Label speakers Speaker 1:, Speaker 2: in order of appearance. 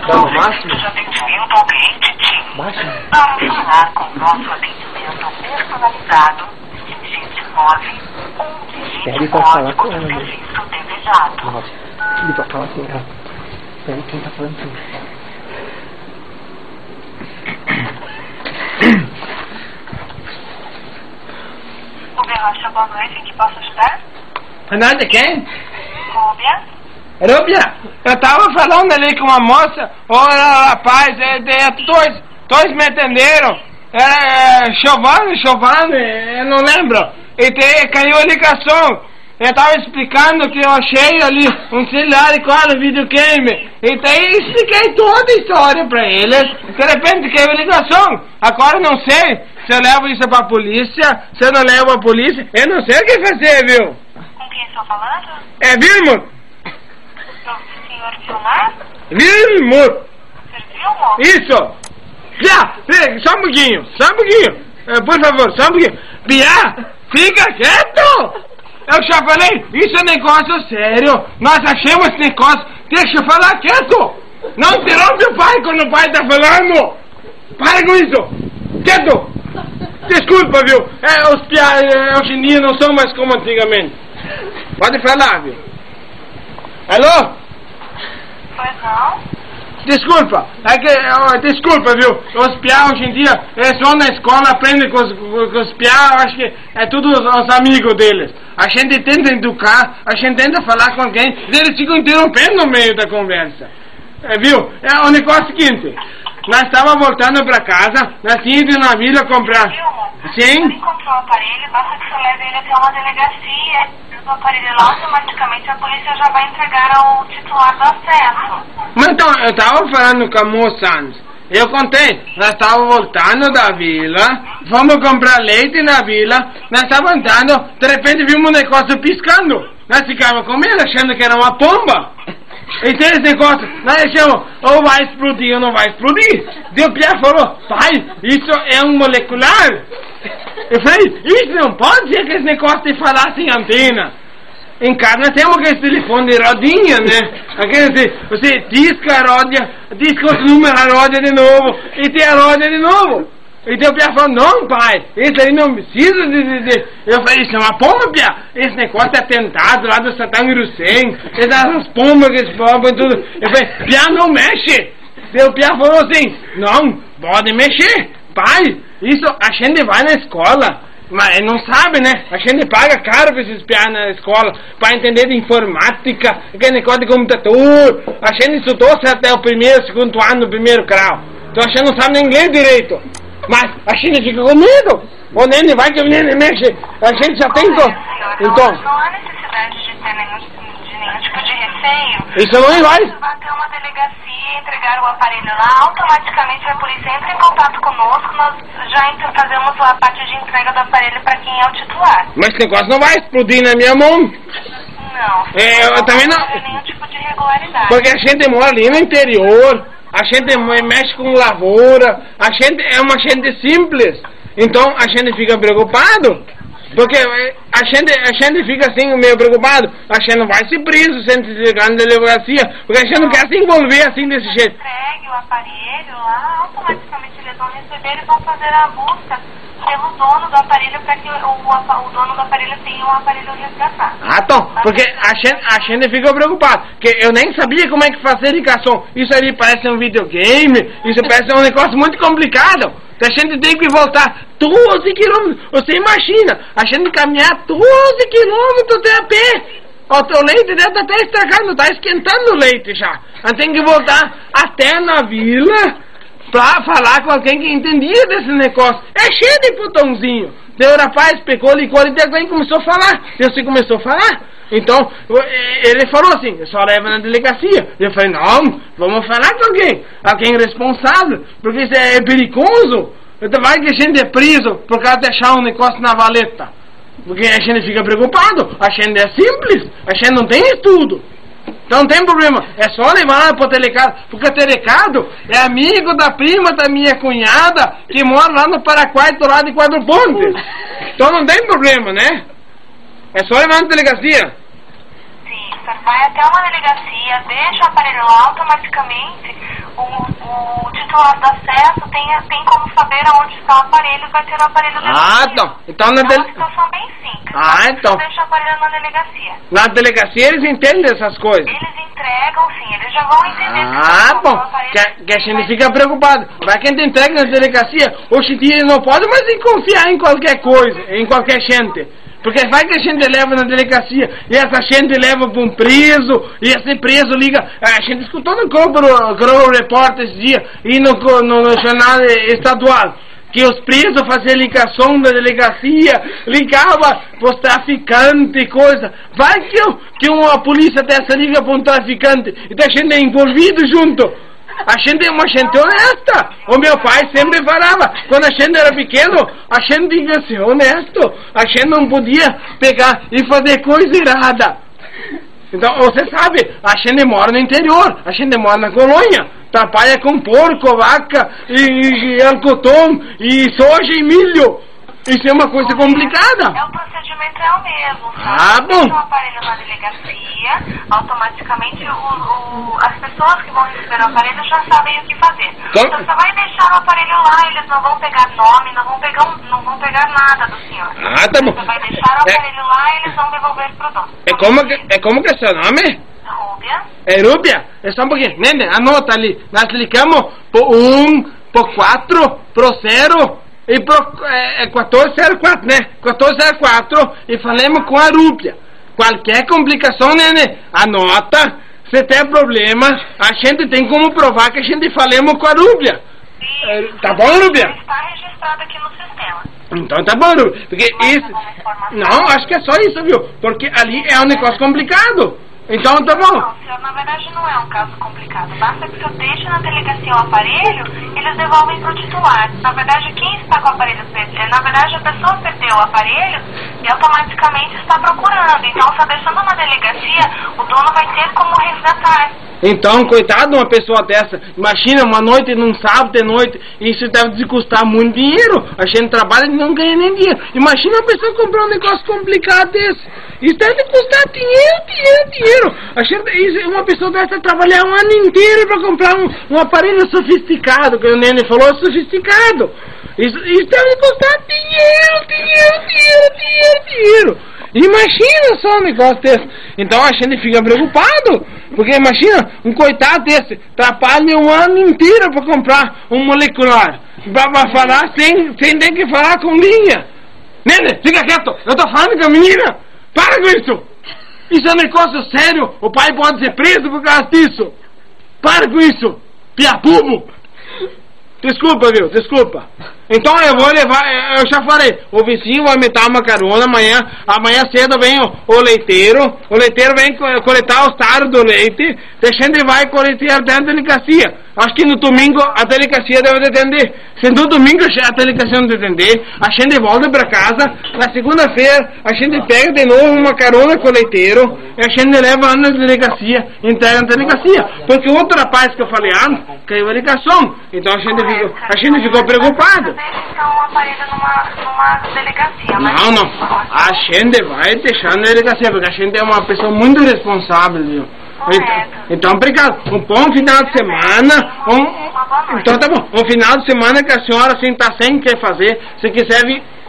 Speaker 1: Dá no máximo?
Speaker 2: De atendimento ao cliente TIM.
Speaker 1: Máximo?
Speaker 2: Para falar com o nosso atendimento personalizado, digite 9 ou digite
Speaker 1: Pede pra falar com
Speaker 2: código
Speaker 1: ela,
Speaker 2: do
Speaker 1: né?
Speaker 2: serviço desejado.
Speaker 1: Nossa, pede pra falar com ela. Peraí, quem tá falando tudo?
Speaker 2: Rubia Rocha, boa noite, em que posso ajudar?
Speaker 3: Nós de quem?
Speaker 2: Rubia?
Speaker 3: Rúbia, eu tava falando ali com uma moça, olha rapaz, dois me atenderam, era Giovanni, eu não lembro, e caiu a ligação, eu tava explicando que eu achei ali um celular com um videogame, e daí expliquei toda a história pra eles, de repente caiu a ligação, agora não sei se eu levo isso pra polícia, se eu não levo a polícia, eu não sei o que fazer, viu?
Speaker 2: Com quem estou falando?
Speaker 3: É Vilmo?
Speaker 2: Senhor Vilmar?
Speaker 3: Vilmo!
Speaker 2: Sr. Vilmo?
Speaker 3: Isso! Pia, só um pouquinho, por favor, só um pouquinho. Pia, fica quieto! Eu já falei, isso é negócio sério. Nós achamos esse negócio, deixa eu falar quieto! Não interrompe o pai quando o pai tá falando! Para com isso! Quieto! Desculpa, viu? Os Pia hoje em dia não são mais como antigamente. Pode falar, viu? Alô?
Speaker 2: Pois não?
Speaker 3: Desculpa, desculpa, viu? Os piá hoje em dia, eles vão na escola, aprendem com os piá, acho que é tudo os amigos deles. A gente tenta educar, a gente tenta falar com alguém, e eles ficam interrompendo no meio da conversa. Viu? É o negócio é o seguinte, nós estávamos voltando para casa, nós tínhamos ido na vila comprar. Sim?
Speaker 2: Quando encontrou o aparelho, basta que você leve ele até uma delegacia. O aparelho lá, automaticamente a polícia já vai entregar ao titular do acesso.
Speaker 3: Mas então, eu estava falando com a moça antes. Eu contei, nós estávamos voltando da vila, fomos comprar leite na vila, nós estávamos andando, de repente vimos um negócio piscando. Nós ficávamos com medo, achando que era uma pomba. E tem esse negócio, nós achamos, ou vai explodir ou não vai explodir. Deu Pia falou, pai, isso é um molecular. Eu falei, isso não pode ser aquele negócio de falar sem antena. Em casa nós temos aquele telefone de rodinha, né? Aquele, você disca a roda, disca outro número, a roda de novo, e tem a roda de novo. E o Pia falou, não pai, isso aí não precisa de... Eu falei, isso é uma pomba, Pia. Esse negócio é atentado lá do Saddam Hussein, essas pombas que eles pombam e tudo. Eu falei, Pia, não mexe. O Pia falou assim, não, pode mexer, pai. Isso a gente vai na escola, mas não sabe, né? A gente paga caro para esses piados na escola, para entender de informática, aquele negócio de computador. A gente estudou até o primeiro, segundo ano, no primeiro grau. Então a gente não sabe nem inglês direito. Mas a gente fica com medo. O neném vai que o neném mexe. A gente já tem... Então...
Speaker 2: Não há necessidade de ter nenhum tipo de receio.
Speaker 3: Isso não vai?
Speaker 2: Você vai até uma delegacia, entregar o aparelho lá, automaticamente a polícia entra em contato conosco, nós já fazemos a parte de entrega do aparelho para quem é o titular.
Speaker 3: Mas esse negócio não vai explodir na minha mão.
Speaker 2: Não.
Speaker 3: Eu também não...
Speaker 2: Não há nenhum tipo de irregularidade.
Speaker 3: Porque a gente mora ali no interior, a gente mexe com lavoura, a gente é uma gente simples. Então a gente fica preocupado. Porque a gente fica assim meio preocupado, a gente não vai ser preso sem se chegar na delegacia, porque a gente não quer se envolver assim desse jeito.
Speaker 2: Entregue o aparelho lá, automaticamente eles vão receber e vão fazer a busca pelo dono do aparelho para que o dono do aparelho tenha um aparelho resgatado.
Speaker 3: Ah, então, porque a gente fica preocupado, porque eu nem sabia como é que fazer ligação. Isso ali parece um videogame, isso parece um negócio muito complicado. A gente tem que voltar 12 quilômetros. Você imagina, a gente caminhar 12 quilômetros até a pé. O leite deve estar até estragando, está esquentando o leite já. A gente tem que voltar até na vila para falar com alguém que entendia desse negócio. É cheio de botãozinho. Daí o rapaz pegou o licor e alguém começou a falar. E você começou a falar. Então, ele falou assim, só leva na delegacia. Eu falei, não, vamos falar com alguém responsável, porque isso é perigoso. Então vai que a gente é preso por causa de deixar um negócio na valeta. Porque a gente fica preocupado, a gente é simples, a gente não tem estudo. Então não tem problema, é só levar para o telecado, porque o telecado é amigo da prima da minha cunhada, que mora lá no Paraguai, do lado de Quatro Pontes. Então não tem problema, né? É só levar na delegacia.
Speaker 2: Sim, você vai até uma delegacia, deixa o aparelho lá, automaticamente o titular do acesso tem como saber aonde está o aparelho e vai ter o aparelho devolvido.
Speaker 3: Então na
Speaker 2: É uma situação bem simples.
Speaker 3: então.
Speaker 2: Deixa o aparelho na delegacia.
Speaker 3: Na delegacia eles entendem essas coisas.
Speaker 2: Eles entregam, sim, eles já vão entender
Speaker 3: Bom,
Speaker 2: o aparelho.
Speaker 3: que a gente fica preocupado. Vai quem te entrega na delegacia, hoje em dia não pode mais confiar em qualquer coisa, em qualquer gente. Porque vai que a gente leva na delegacia e essa gente leva para um preso e esse preso liga. A gente escutou no Globo Repórter esse dia e no jornal estadual que os presos faziam ligação da delegacia, ligava para os traficantes e coisa. Vai que uma polícia dessa liga para um traficante e a gente é envolvido junto. A gente é uma gente honesta. O meu pai sempre falava, quando a gente era pequeno, a gente tinha que ser honesto. A gente não podia pegar e fazer coisa errada. Então, você sabe, a gente mora no interior, a gente mora na colônia, trabalha com porco, vaca, e algodão, e soja e milho. Isso é uma coisa complicada.
Speaker 2: O procedimento é o mesmo. Sabe?
Speaker 3: Bom.
Speaker 2: Deixa o aparelho na delegacia, automaticamente as pessoas que vão receber o aparelho já sabem o que fazer. Então você vai deixar o aparelho lá, eles não vão pegar nome, não vão pegar nada do senhor.
Speaker 3: Tá bom.
Speaker 2: Você vai deixar o aparelho lá e eles vão devolver pro dono.
Speaker 3: Como que é seu nome?
Speaker 2: Rúbia.
Speaker 3: É Rúbia? É só um pouquinho. Nene, anota ali. Nós clicamos por 1, por 4, por 0... E pro 1404, né? 1404 e falemos com a Rúbia. Qualquer complicação, né? Anota. Se tem problema, a gente tem como provar que a gente falemos com a Rúbia. Tá bom, Rúbia?
Speaker 2: Está registrado aqui no sistema.
Speaker 3: Então tá bom, Rúbia. Porque isso... Não, acho que é só isso, viu? Porque ali é um negócio complicado. Então tá bom.
Speaker 2: Não, senhor, na verdade não é um caso complicado. Basta que o senhor deixe na delegacia o aparelho, eles devolvem pro titular. Na verdade, quem está com o aparelho na verdade, a pessoa perdeu o aparelho e automaticamente está procurando. Então, só deixando na delegacia, o dono vai ter como resgatar.
Speaker 3: Então, coitado de uma pessoa dessa. Imagina, uma noite, num sábado de noite, isso deve custar muito dinheiro. A gente trabalha e não ganha nem dinheiro. Imagina uma pessoa comprar um negócio complicado desse. Isso deve custar dinheiro. Uma pessoa dessa trabalhar um ano inteiro para comprar um aparelho sofisticado, que o Nene falou, sofisticado. Isso deve custar dinheiro. Imagina só um negócio desse. Então a gente fica preocupado. Porque imagina, um coitado desse trabalha um ano inteiro para comprar um molecular. Para falar sem ter que falar com linha. Nene, fica quieto. Eu tô falando com a menina. Para com isso. Isso é um negócio sério. O pai pode ser preso por causa disso. Para com isso. Piapubo. Desculpa, viu? Desculpa. Então eu vou levar, eu já falei, o vizinho vai me dar uma carona amanhã cedo vem o leiteiro vem coletar os taros do leite, a gente vai coletar dentro da delegacia. Acho que no domingo a delegacia deve atender. Se no domingo a delegacia não atender, a gente volta para casa, na segunda-feira a gente pega de novo uma carona com o leiteiro e a gente leva na delegacia, entrega na delegacia. Porque o outro rapaz que eu falei antes, caiu a ligação, então a gente ficou preocupado.
Speaker 2: Então o aparelho numa delegacia.
Speaker 3: Não. A gente vai deixar na delegacia, porque a gente é uma pessoa muito responsável, viu? Então, obrigado. Um bom final de semana. Então tá bom. Um final de semana que a senhora assim tá sem o que fazer. Se quiser vir